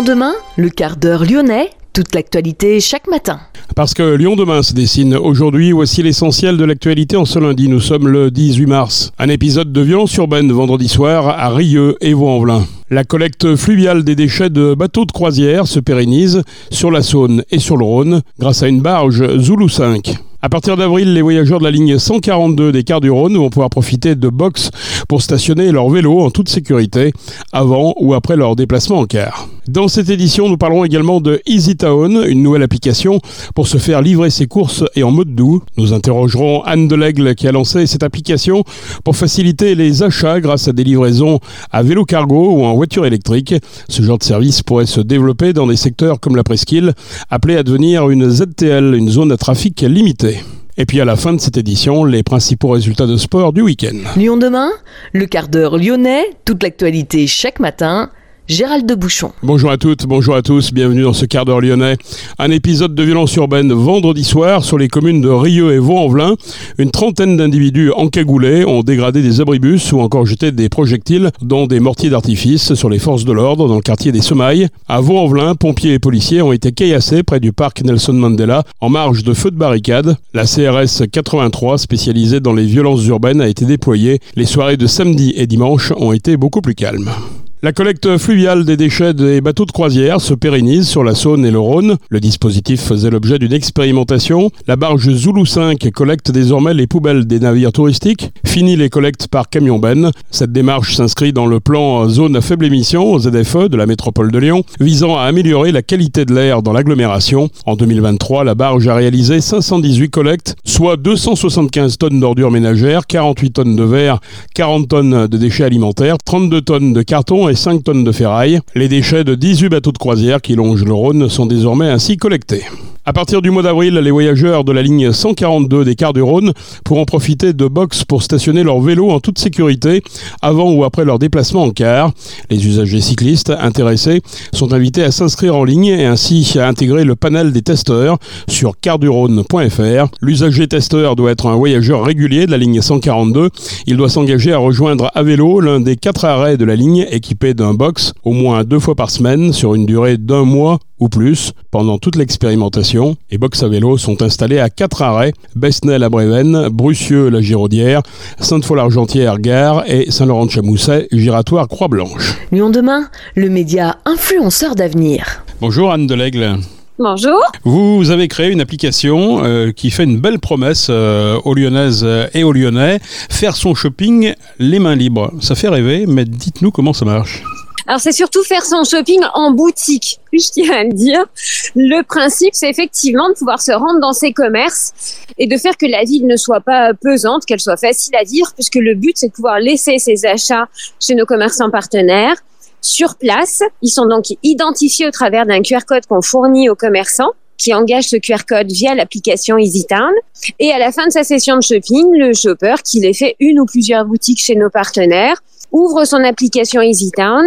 Lyon demain, le quart d'heure lyonnais, toute l'actualité chaque matin. Parce que Lyon demain se dessine aujourd'hui, voici l'essentiel de l'actualité en ce lundi. Nous sommes le 18 mars. Un épisode de violence urbaine vendredi soir à Rieux et Vaux-en-Velin. La collecte fluviale des déchets de bateaux de croisière se pérennise sur la Saône et sur le Rhône grâce à une barge Zulu 5. À partir d'avril, les voyageurs de la ligne 142 des cars du Rhône vont pouvoir profiter de box pour stationner leur vélo en toute sécurité avant ou après leur déplacement en car. Dans cette édition, nous parlerons également de EasyTown, une nouvelle application pour se faire livrer ses courses et en mode doux. Nous interrogerons Anne Delègle qui a lancé cette application pour faciliter les achats grâce à des livraisons à vélo cargo ou en voiture électrique. Ce genre de service pourrait se développer dans des secteurs comme la presqu'île, appelée à devenir une ZTL, une zone à trafic limité. Et puis à la fin de cette édition, les principaux résultats de sport du week-end. Lyon demain, le quart d'heure lyonnais, toute l'actualité chaque matin. Gérald de Bouchon. Bonjour à toutes, bonjour à tous, bienvenue dans ce quart d'heure lyonnais. Un épisode de violence urbaine vendredi soir sur les communes de Rieux et Vaux-en-Velin. Une trentaine d'individus encagoulés ont dégradé des abribus ou encore jeté des projectiles, dont des mortiers d'artifice, sur les forces de l'ordre dans le quartier des Semailles. À Vaux-en-Velin, pompiers et policiers ont été caillassés près du parc Nelson Mandela en marge de feux de barricade. La CRS 83, spécialisée dans les violences urbaines, a été déployée. Les soirées de samedi et dimanche ont été beaucoup plus calmes. La collecte fluviale des déchets des bateaux de croisière se pérennise sur la Saône et le Rhône. Le dispositif faisait l'objet d'une expérimentation. La barge Zulu 5 collecte désormais les poubelles des navires touristiques. Fini les collectes par camion-benne. Cette démarche s'inscrit dans le plan Zone à faible émission, ZFE, de la métropole de Lyon, visant à améliorer la qualité de l'air dans l'agglomération. En 2023, la barge a réalisé 518 collectes, soit 275 tonnes d'ordures ménagères, 48 tonnes de verre, 40 tonnes de déchets alimentaires, 32 tonnes de carton et 5 tonnes de ferraille. Les déchets de 18 bateaux de croisière qui longent le Rhône sont désormais ainsi collectés. À partir du mois d'avril, les voyageurs de la ligne 142 des cars du Rhône pourront profiter de box pour stationner leur vélo en toute sécurité avant ou après leur déplacement en car. Les usagers cyclistes intéressés sont invités à s'inscrire en ligne et ainsi à intégrer le panel des testeurs sur cardurhône.fr. L'usager testeur doit être un voyageur régulier de la ligne 142. Il doit s'engager à rejoindre à vélo l'un des 4 arrêts de la ligne équipé d'un box au moins 2 fois par semaine sur une durée d'1 mois ou plus pendant toute l'expérimentation. Les box à vélo sont installés à 4 arrêts: Besnel à Brévennes, Brucieux la Giraudière, Sainte-Foy-l'Argentière Gare et Saint-Laurent-de-Chamousset, Giratoire Croix-Blanche. Lyon demain, le média influenceur d'avenir. Bonjour Anne Delègle. Bonjour. Vous avez créé une application qui fait une belle promesse aux Lyonnaises et aux Lyonnais, faire son shopping les mains libres. Ça fait rêver, mais dites-nous comment ça marche. Alors c'est surtout faire son shopping en boutique, je tiens à le dire. Le principe, c'est effectivement de pouvoir se rendre dans ces commerces et de faire que la ville ne soit pas pesante, qu'elle soit facile à vivre, puisque le but, c'est de pouvoir laisser ses achats chez nos commerçants partenaires sur place. Ils sont donc identifiés au travers d'un QR code qu'on fournit aux commerçants, qui engage ce QR code via l'application EasyTown. Et à la fin de sa session de shopping, le shopper, qu'il ait fait une ou plusieurs boutiques chez nos partenaires, ouvre son application EasyTown,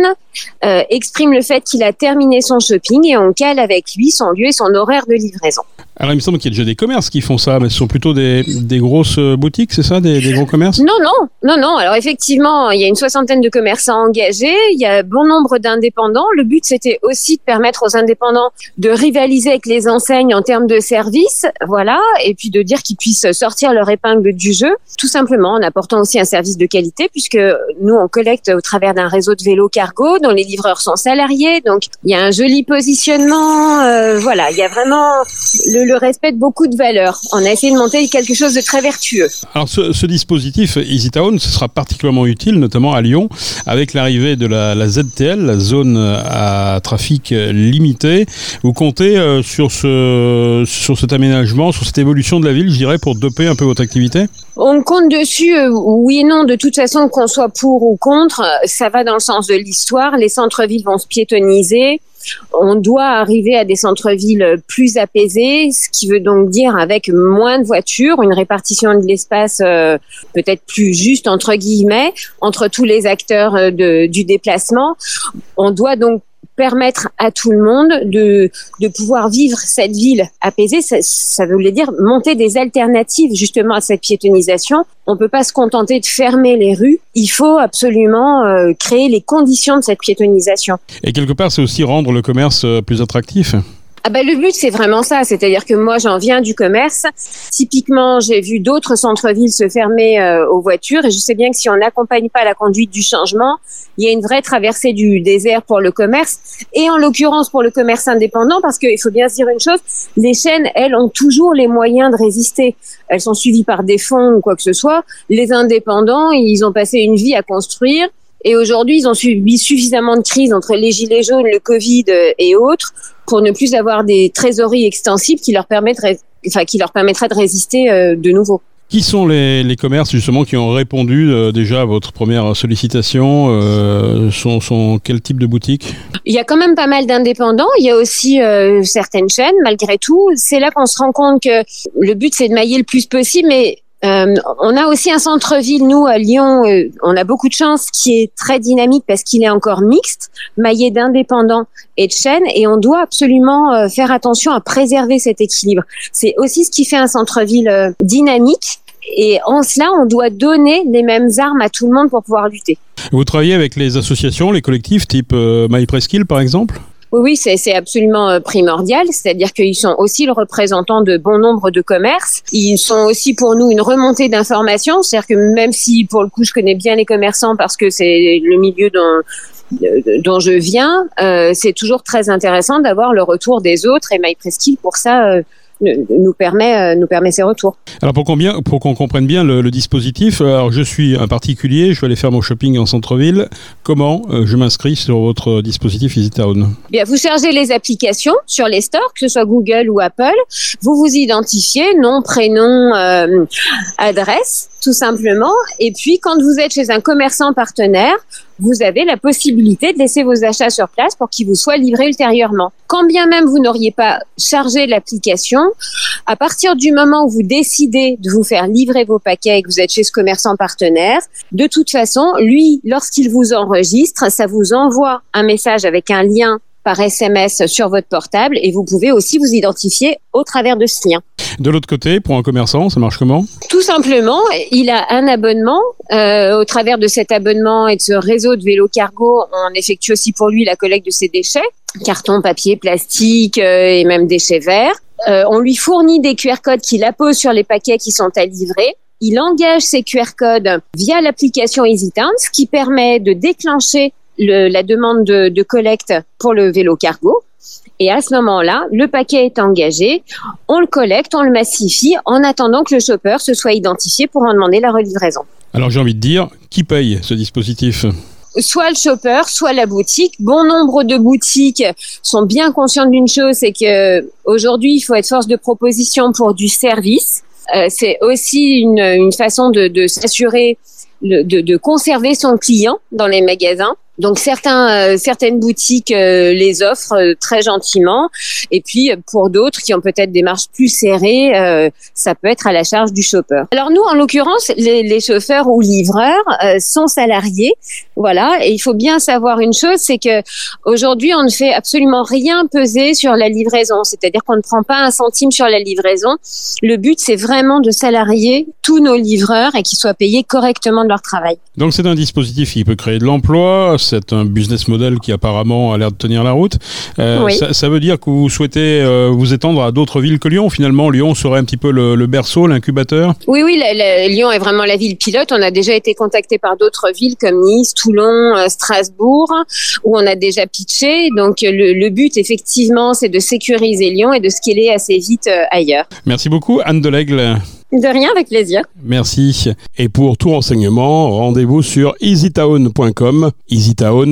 exprime le fait qu'il a terminé son shopping et on cale avec lui son lieu et son horaire de livraison. Alors il me semble qu'il y a déjà des commerces qui font ça, mais ce sont plutôt des grosses boutiques, c'est ça, des gros commerces ? Non. Alors effectivement, il y a une 60aine de commerçants engagés, il y a bon nombre d'indépendants. Le but, c'était aussi de permettre aux indépendants de rivaliser avec les enseignes en termes de services, voilà, et puis de dire qu'ils puissent sortir leur épingle du jeu, tout simplement en apportant aussi un service de qualité, puisque nous, on collecte au travers d'un réseau de vélos cargo dont les livreurs sont salariés, donc il y a un joli positionnement, voilà, il y a vraiment le respect de beaucoup de valeurs. On a essayé de monter quelque chose de très vertueux. Alors ce dispositif EasyTown, ce sera particulièrement utile, notamment à Lyon, avec l'arrivée de la ZTL, la zone à trafic limité. Vous comptez sur cet aménagement, sur cette évolution de la ville, je dirais, pour doper un peu votre activité ? On compte dessus, oui et non. De toute façon, qu'on soit pour ou contre, ça va dans le sens de l'histoire. Les centres-villes vont se piétonniser. On doit arriver à des centres-villes plus apaisés, ce qui veut donc dire avec moins de voitures, une répartition de l'espace peut-être plus juste, entre guillemets, entre tous les acteurs du déplacement. On doit donc permettre à tout le monde de pouvoir vivre cette ville apaisée. Ça voulait dire monter des alternatives justement à cette piétonisation. On peut pas se contenter de fermer les rues. Il faut absolument créer les conditions de cette piétonisation. Et quelque part, c'est aussi rendre le commerce plus attractif. Le but, c'est vraiment ça. C'est-à-dire que moi, j'en viens du commerce. Typiquement, j'ai vu d'autres centres-villes se fermer aux voitures et je sais bien que si on n'accompagne pas la conduite du changement, il y a une vraie traversée du désert pour le commerce et en l'occurrence pour le commerce indépendant parce qu'il faut bien se dire une chose, les chaînes, elles, ont toujours les moyens de résister. Elles sont suivies par des fonds ou quoi que ce soit. Les indépendants, ils ont passé une vie à construire. Et aujourd'hui, ils ont subi suffisamment de crises entre les gilets jaunes, le Covid et autres pour ne plus avoir des trésoreries extensibles qui leur permettraient de résister de nouveau. Qui sont les commerces justement qui ont répondu déjà à votre première sollicitation sont quel type de boutiques? Il y a quand même pas mal d'indépendants. Il y a aussi certaines chaînes, malgré tout. C'est là qu'on se rend compte que le but, c'est de mailler le plus possible, mais on a aussi un centre-ville, nous, à Lyon, on a beaucoup de chance, qui est très dynamique parce qu'il est encore mixte, maillé d'indépendants et de chaînes, et on doit absolument faire attention à préserver cet équilibre. C'est aussi ce qui fait un centre-ville dynamique, et en cela, on doit donner les mêmes armes à tout le monde pour pouvoir lutter. Vous travaillez avec les associations, les collectifs, type MyPresqu'île, par exemple ? Oui, c'est absolument primordial, c'est-à-dire qu'ils sont aussi le représentant de bon nombre de commerces. Ils sont aussi pour nous une remontée d'informations, c'est-à-dire que même si pour le coup je connais bien les commerçants parce que c'est le milieu dont je viens, c'est toujours très intéressant d'avoir le retour des autres et MyPresqu'île pour ça nous permet ces retours. Alors pour qu'on comprenne bien le dispositif, alors je suis un particulier, je vais aller faire mon shopping en centre-ville. Comment je m'inscris sur votre dispositif EasyTown? Bien, vous chargez les applications sur les stores, que ce soit Google ou Apple. Vous vous identifiez, nom, prénom, adresse, tout simplement. Et puis quand vous êtes chez un commerçant partenaire, vous avez la possibilité de laisser vos achats sur place pour qu'ils vous soient livrés ultérieurement. Quand bien même vous n'auriez pas chargé l'application, à partir du moment où vous décidez de vous faire livrer vos paquets et que vous êtes chez ce commerçant partenaire, de toute façon, lui, lorsqu'il vous enregistre, ça vous envoie un message avec un lien par SMS sur votre portable et vous pouvez aussi vous identifier au travers de ce lien. De l'autre côté, pour un commerçant, ça marche comment? Tout simplement, il a un abonnement. Au travers de cet abonnement et de ce réseau de vélo cargo, on effectue aussi pour lui la collecte de ses déchets, carton, papier, plastique et même déchets verts. On lui fournit des QR codes qu'il appose sur les paquets qui sont à livrer. Il engage ces QR codes via l'application EasyTown, ce qui permet de déclencher la demande de collecte pour le vélo cargo. Et à ce moment-là, le paquet est engagé, on le collecte, on le massifie en attendant que le shopper se soit identifié pour en demander la relivraison. Alors j'ai envie de dire, qui paye ce dispositif ? Soit le shopper, soit la boutique. Bon nombre de boutiques sont bien conscientes d'une chose, c'est que aujourd'hui, il faut être force de proposition pour du service. C'est aussi une façon de s'assurer de conserver son client dans les magasins. Donc certaines boutiques les offrent très gentiment, et puis pour d'autres qui ont peut-être des marges plus serrées, ça peut être à la charge du shopper. Alors nous, en l'occurrence, les chauffeurs ou livreurs sont salariés, voilà. Et il faut bien savoir une chose, c'est que aujourd'hui, on ne fait absolument rien peser sur la livraison, c'est-à-dire qu'on ne prend pas un centime sur la livraison. Le but, c'est vraiment de salarier tous nos livreurs et qu'ils soient payés correctement de leur travail. Donc c'est un dispositif qui peut créer de l'emploi. C'est un business model qui apparemment a l'air de tenir la route. Oui. Ça veut dire que vous souhaitez vous étendre à d'autres villes que Lyon. Finalement, Lyon serait un petit peu le berceau, l'incubateur. Oui, Lyon est vraiment la ville pilote. On a déjà été contacté par d'autres villes comme Nice, Toulon, Strasbourg, où on a déjà pitché. Donc le but, effectivement, c'est de sécuriser Lyon et de scaler assez vite ailleurs. Merci beaucoup, Anne Delaigle. De rien, avec plaisir. Merci. Et pour tout renseignement, rendez-vous sur easytown.com. EasyTown,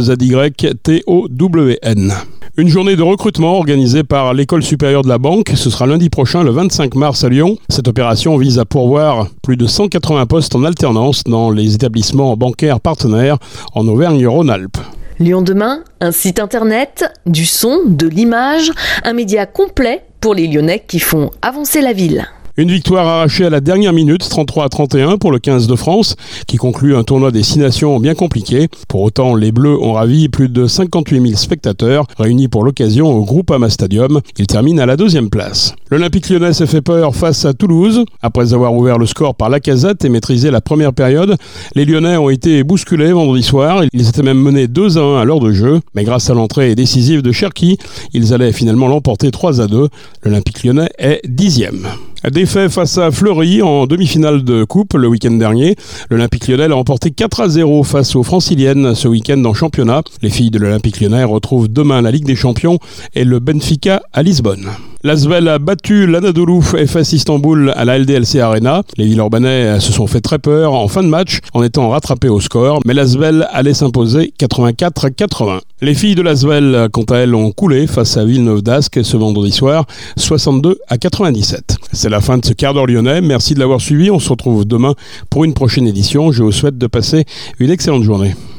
I2ZYTOWN. Une journée de recrutement organisée par l'École supérieure de la banque. Ce sera lundi prochain, le 25 mars à Lyon. Cette opération vise à pourvoir plus de 180 postes en alternance dans les établissements bancaires partenaires en Auvergne-Rhône-Alpes. Lyon demain, un site internet, du son, de l'image, un média complet pour les Lyonnais qui font avancer la ville. Une victoire arrachée à la dernière minute, 33-31 pour le 15 de France, qui conclut un tournoi des 6 nations bien compliqué. Pour autant, les Bleus ont ravi plus de 58 000 spectateurs réunis pour l'occasion au Groupama Stadium. Ils terminent à la 2e place. L'Olympique lyonnais s'est fait peur face à Toulouse. Après avoir ouvert le score par Lacazette et maîtrisé la première période, les Lyonnais ont été bousculés vendredi soir. Ils étaient même menés 2-1 à l'heure de jeu. Mais grâce à l'entrée décisive de Cherki, ils allaient finalement l'emporter 3-2. L'Olympique lyonnais est 10e. Défait face à Fleury en demi-finale de coupe le week-end dernier. L'Olympique lyonnais l'a emporté 4-0 face aux Franciliennes ce week-end en championnat. Les filles de l'Olympique lyonnais retrouvent demain la Ligue des Champions et le Benfica à Lisbonne. L'Asvel a battu l'Anadolu FS Istanbul à la LDLC Arena. Les Villeurbanais se sont fait très peur en fin de match en étant rattrapés au score, mais l'Asvel allait s'imposer 84-80. Les filles de l'Asvel, quant à elles, ont coulé face à Villeneuve d'Ascq ce vendredi soir, 62-97. C'est la fin de ce quart d'heure lyonnais. Merci de l'avoir suivi. On se retrouve demain pour une prochaine édition. Je vous souhaite de passer une excellente journée.